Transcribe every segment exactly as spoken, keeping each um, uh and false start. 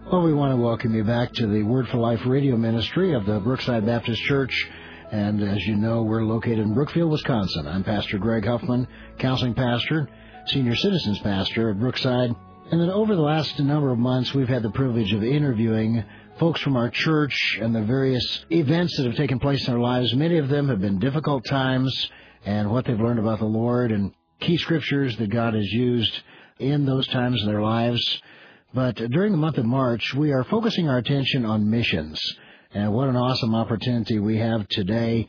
Well, we want to welcome you back to the Word for Life radio ministry of the Brookside Baptist Church. And as you know, we're located in Brookfield, Wisconsin. I'm Pastor Greg Huffman, counseling pastor, senior citizens pastor at Brookside. And then over the last number of months, we've had the privilege of interviewing folks from our church and the various events that have taken place in their lives. Many of them have been difficult times, and what they've learned about the Lord and key scriptures that God has used in those times in their lives. But during the month of March, we are focusing our attention on missions. And what an awesome opportunity we have today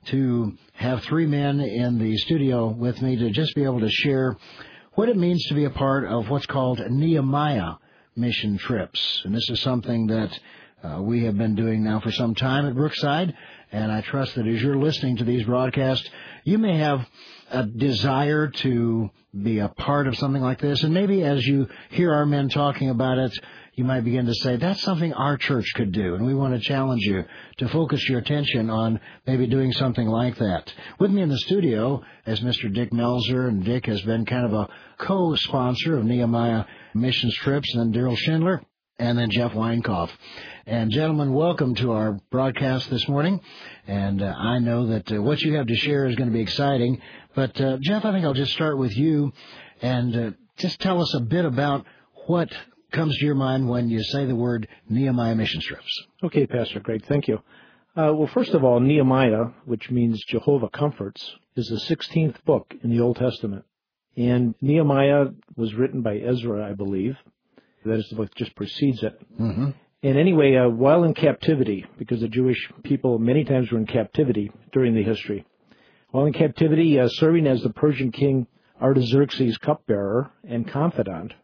to have three men in the studio with me to just be able to share what it means to be a part of what's called Nehemiah mission trips. And this is something that uh, we have been doing now for some time at Brookside. And I trust that as you're listening to these broadcasts, you may have a desire to be a part of something like this. And maybe as you hear our men talking about it, you might begin to say, that's something our church could do. And we want to challenge you to focus your attention on maybe doing something like that. With me in the studio is Mister Dick Melzer, and Dick has been kind of a co-sponsor of Nehemiah Missions Trips, and then Daryl Schindler, and then Jeff Weinkauf. And gentlemen, welcome to our broadcast this morning. And uh, I know that uh, what you have to share is going to be exciting. But uh, Jeff, I think I'll just start with you and uh, just tell us a bit about what comes to your mind when you say the word Nehemiah Mission Trips. Okay, Pastor Greg, thank you. Uh, well, first of all, Nehemiah, which means Jehovah Comforts, is the sixteenth book in the Old Testament. And Nehemiah was written by Ezra, I believe. That is the book that just precedes it. Mm-hmm. And anyway, uh, while in captivity, because the Jewish people many times were in captivity during the history, while in captivity, uh, serving as the Persian king Artaxerxes' cupbearer and confidant,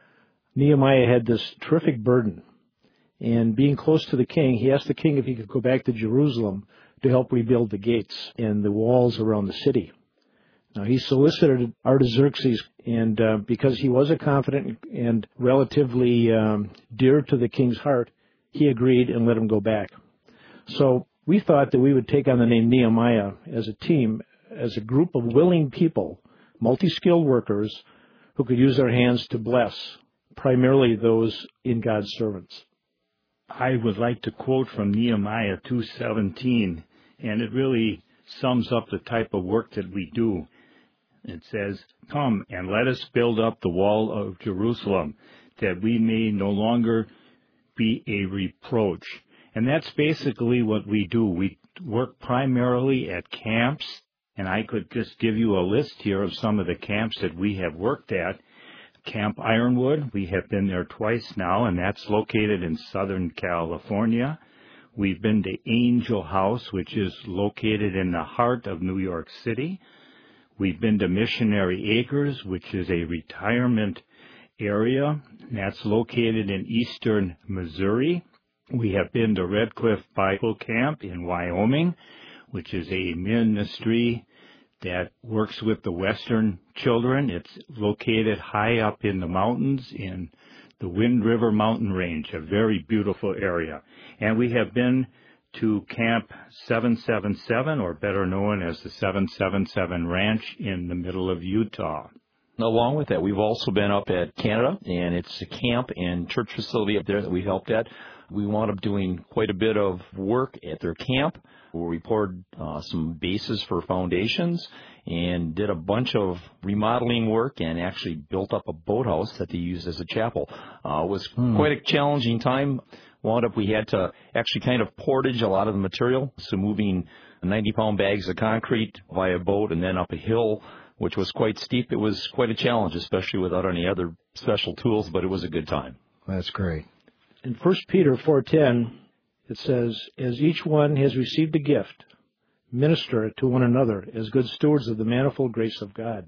Nehemiah had this terrific burden. And being close to the king, he asked the king if he could go back to Jerusalem to help rebuild the gates and the walls around the city. Now, he solicited Artaxerxes, and uh, because he was a confidant and relatively um, dear to the king's heart, he agreed and let him go back. So we thought that we would take on the name Nehemiah as a team, as a group of willing people, multi-skilled workers who could use their hands to bless, primarily those in God's servants. I would like to quote from Nehemiah two seventeen, and it really sums up the type of work that we do. It says, "Come and let us build up the wall of Jerusalem, that we may no longer be a reproach." And that's basically what we do. We work primarily at camps, and I could just give you a list here of some of the camps that we have worked at. Camp Ironwood, we have been there twice now, and that's located in Southern California. We've been to Angel House, which is located in the heart of New York City. We've been to Missionary Acres, which is a retirement area. That's located in eastern Missouri. We have been to Red Cliff Bible Camp in Wyoming, which is a ministry that works with the Western children. It's located high up in the mountains in the Wind River Mountain Range, a very beautiful area. And we have been to Camp seven seven seven, or better known as the seven seven seven Ranch in the middle of Utah. Along with that, we've also been up at Canada, and it's a camp and church facility up there that we helped at. We wound up doing quite a bit of work at their camp, where we poured uh, some bases for foundations and did a bunch of remodeling work and actually built up a boathouse that they used as a chapel. Uh, it was hmm. quite a challenging time. Wound up, we had to actually kind of portage a lot of the material, so moving ninety-pound bags of concrete via boat and then up a hill, which was quite steep. It was quite a challenge, especially without any other special tools, but it was a good time. That's great. In First Peter four ten, it says, "As each one has received a gift, minister it to one another as good stewards of the manifold grace of God."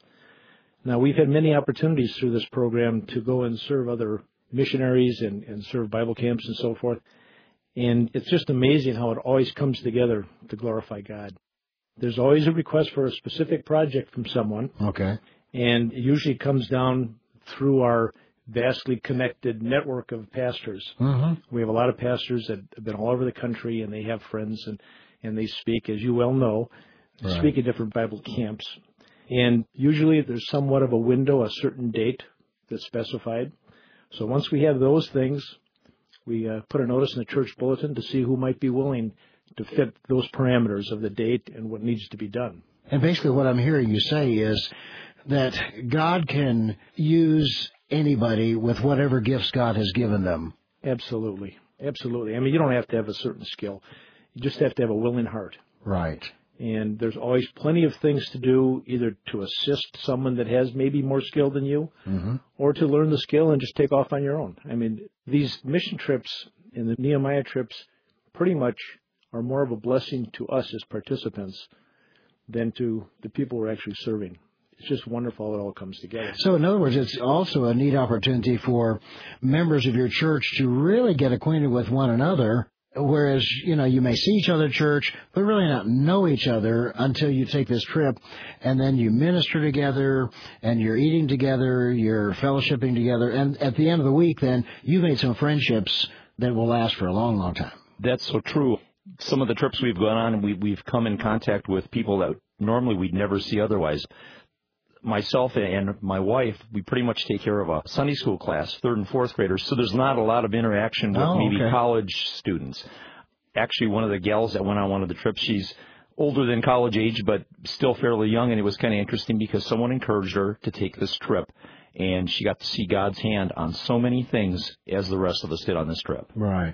Now, we've had many opportunities through this program to go and serve other missionaries and, and serve Bible camps and so forth. And it's just amazing how it always comes together to glorify God. There's always a request for a specific project from someone. Okay. And it usually comes down through our vastly connected network of pastors. Mm-hmm. We have a lot of pastors that have been all over the country, and they have friends, and, and they speak, as you well know, they right. speak at different Bible camps. And usually there's somewhat of a window, a certain date that's specified. So once we have those things, We uh, put a notice in the church bulletin to see who might be willing to fit those parameters of the date and what needs to be done. And basically what I'm hearing you say is that God can use anybody with whatever gifts God has given them. Absolutely. Absolutely. I mean, you don't have to have a certain skill. You just have to have a willing heart. Right. And there's always plenty of things to do, either to assist someone that has maybe more skill than you, mm-hmm. or to learn the skill and just take off on your own. I mean, these mission trips and the Nehemiah trips pretty much are more of a blessing to us as participants than to the people we're actually serving. It's just wonderful how it all comes together. So, in other words, it's also a neat opportunity for members of your church to really get acquainted with one another, whereas, you know, you may see each other at church, but really not know each other until you take this trip, and then you minister together, and you're eating together, you're fellowshipping together, and at the end of the week, then, you've made some friendships that will last for a long, long time. That's so true. Some of the trips we've gone on, we, we've come in contact with people that normally we'd never see otherwise. Myself and my wife, we pretty much take care of a Sunday school class, third and fourth graders, so there's not a lot of interaction with oh, maybe okay. college students. Actually, one of the gals that went on one of the trips, she's older than college age, but still fairly young, and it was kind of interesting because someone encouraged her to take this trip, and she got to see God's hand on so many things as the rest of us did on this trip. Right.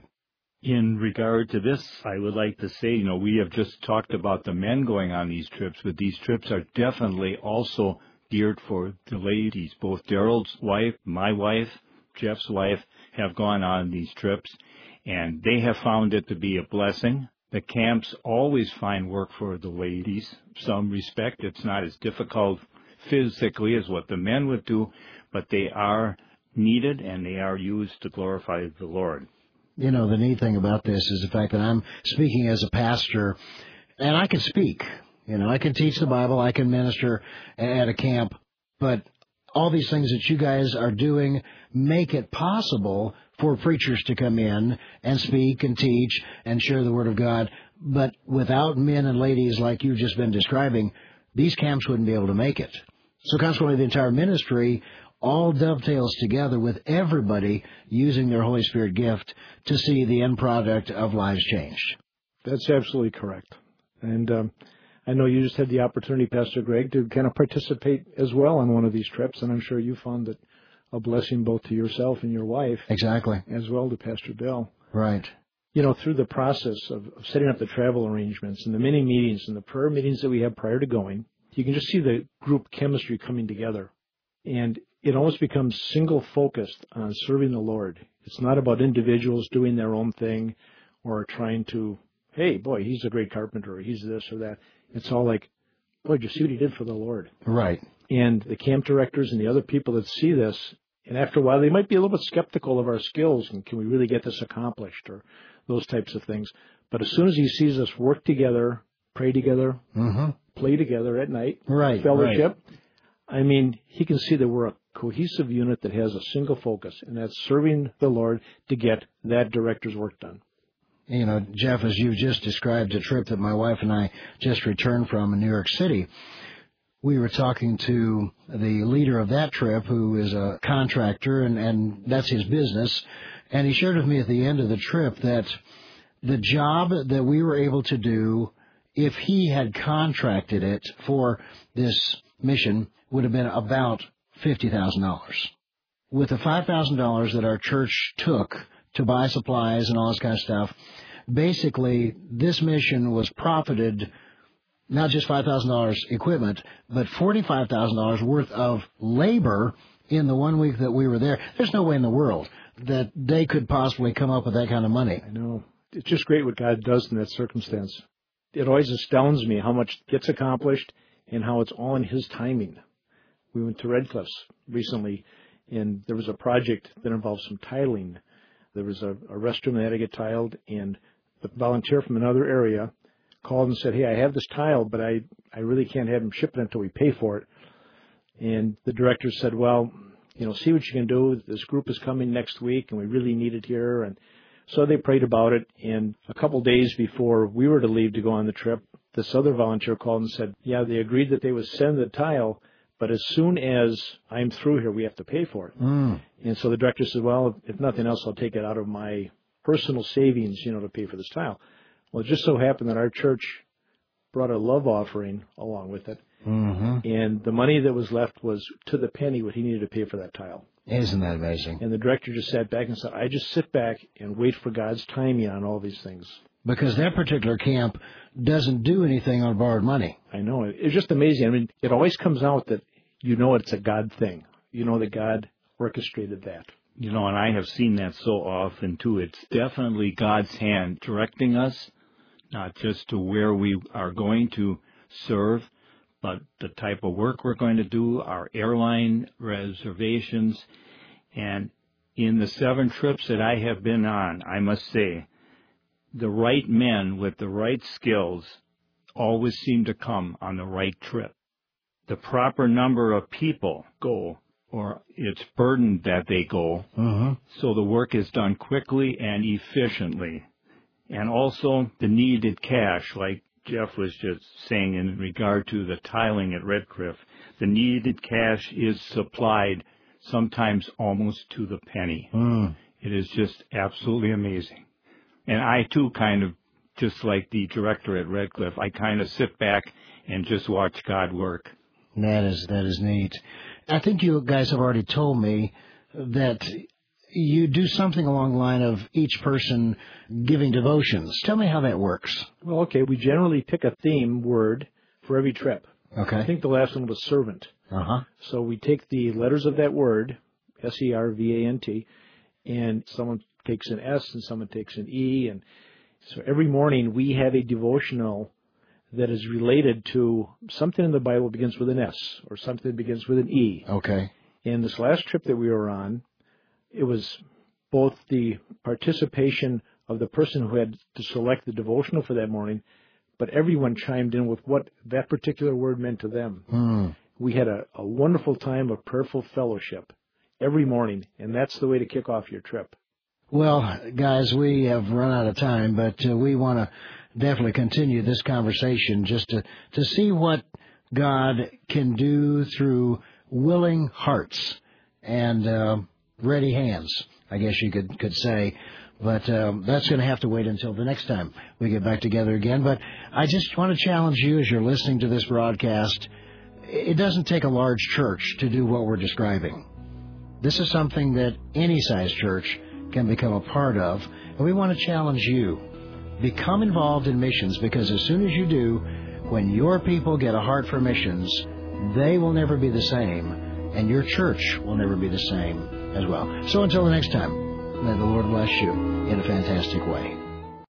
In regard to this, I would like to say, you know, we have just talked about the men going on these trips, but these trips are definitely also geared for the ladies. Both Daryl's wife, my wife, Jeff's wife have gone on these trips, and they have found it to be a blessing. The camps always find work for the ladies. Some respect it's not as difficult physically as what the men would do, but they are needed and they are used to glorify the Lord. You know, the neat thing about this is the fact that I'm speaking as a pastor, and I can speak. You know, I can teach the Bible, I can minister at a camp, but all these things that you guys are doing make it possible for preachers to come in and speak and teach and share the Word of God. But without men and ladies like you've just been describing, these camps wouldn't be able to make it. So consequently, the entire ministry all dovetails together with everybody using their Holy Spirit gift to see the end product of lives changed. That's absolutely correct. And um, I know you just had the opportunity, Pastor Greg, to kind of participate as well on one of these trips, and I'm sure you found it a blessing both to yourself and your wife. Exactly. As well to Pastor Bill. Right. You know, through the process of, of setting up the travel arrangements and the many meetings and the prayer meetings that we have prior to going, you can just see the group chemistry coming together. And it almost becomes single-focused on serving the Lord. It's not about individuals doing their own thing or trying to, hey, boy, he's a great carpenter, or he's this or that. It's all like, boy, did you see what he did for the Lord? Right. And the camp directors and the other people that see this, and after a while, they might be a little bit skeptical of our skills, and can we really get this accomplished, or those types of things. But as soon as he sees us work together, pray together, mm-hmm. play together at night, right, fellowship, right. I mean, he can see that we're a cohesive unit that has a single focus, and that's serving the Lord to get that director's work done. You know, Jeff, as you've just described a trip that my wife and I just returned from in New York City, we were talking to the leader of that trip, who is a contractor, and, and that's his business, and he shared with me at the end of the trip that the job that we were able to do, if he had contracted it for this mission, would have been about fifty thousand dollars. With the five thousand dollars that our church took to buy supplies and all this kind of stuff, basically this mission was profited not just five thousand dollars equipment, but forty-five thousand dollars worth of labor in the one week that we were there. There's no way in the world that they could possibly come up with that kind of money. I know. It's just great what God does in that circumstance. It always astounds me how much gets accomplished and how it's all in His timing. We went to Red Cliffs recently, and there was a project that involved some tiling. There was a, a restroom that had to get tiled, and the volunteer from another area called and said, hey, I have this tile, but I, I really can't have him ship it until we pay for it. And the director said, well, you know, see what you can do. This group is coming next week, and we really need it here. And so they prayed about it, and a couple days before we were to leave to go on the trip, this other volunteer called and said, yeah, they agreed that they would send the tile, but as soon as I'm through here, we have to pay for it. Mm. And so the director said, well, if nothing else, I'll take it out of my personal savings, you know, to pay for this tile. Well, it just so happened that our church brought a love offering along with it. Mm-hmm. And the money that was left was to the penny what he needed to pay for that tile. Isn't that amazing? And the director just sat back and said, I just sit back and wait for God's timing on all these things. Because that particular camp doesn't do anything on borrowed money. I know. It's just amazing. I mean, it always comes out that you know it's a God thing. You know that God orchestrated that. You know, and I have seen that so often, too. It's definitely God's hand directing us, not just to where we are going to serve, but the type of work we're going to do, our airline reservations. And in the seven trips that I have been on, I must say, the right men with the right skills always seem to come on the right trip. The proper number of people go, or it's burdened that they go, Mm-hmm. so the work is done quickly and efficiently. And also the needed cash, like Jeff was just saying in regard to the tiling at Redcliffe, the needed cash is supplied sometimes almost to the penny. Mm. It is just absolutely amazing. And I, too, kind of, just like the director at Redcliffe, I kind of sit back and just watch God work. That is, that is neat. I think you guys have already told me that you do something along the line of each person giving devotions. Tell me how that works. Well, okay, we generally pick a theme word for every trip. Okay. I think the last one was servant. Uh-huh. So we take the letters of that word, S E R V A N T, and someone takes an S and someone takes an E. And so every morning we have a devotional that is related to something in the Bible begins with an S or something that begins with an E. Okay. And this last trip that we were on, it was both the participation of the person who had to select the devotional for that morning, but everyone chimed in with what that particular word meant to them. Mm. We had a, a wonderful time of prayerful fellowship every morning, and that's the way to kick off your trip. Well, guys, we have run out of time, but uh, we want to definitely continue this conversation just to, to see what God can do through willing hearts and uh, ready hands, I guess you could, could say. But um, that's going to have to wait until the next time we get back together again. But I just want to challenge you as you're listening to this broadcast. It doesn't take a large church to do what we're describing. This is something that any size church can become a part of. And we want to challenge you. Become involved in missions, because as soon as you do, when your people get a heart for missions, they will never be the same, and your church will never be the same as well. So until the next time, may the Lord bless you in a fantastic way.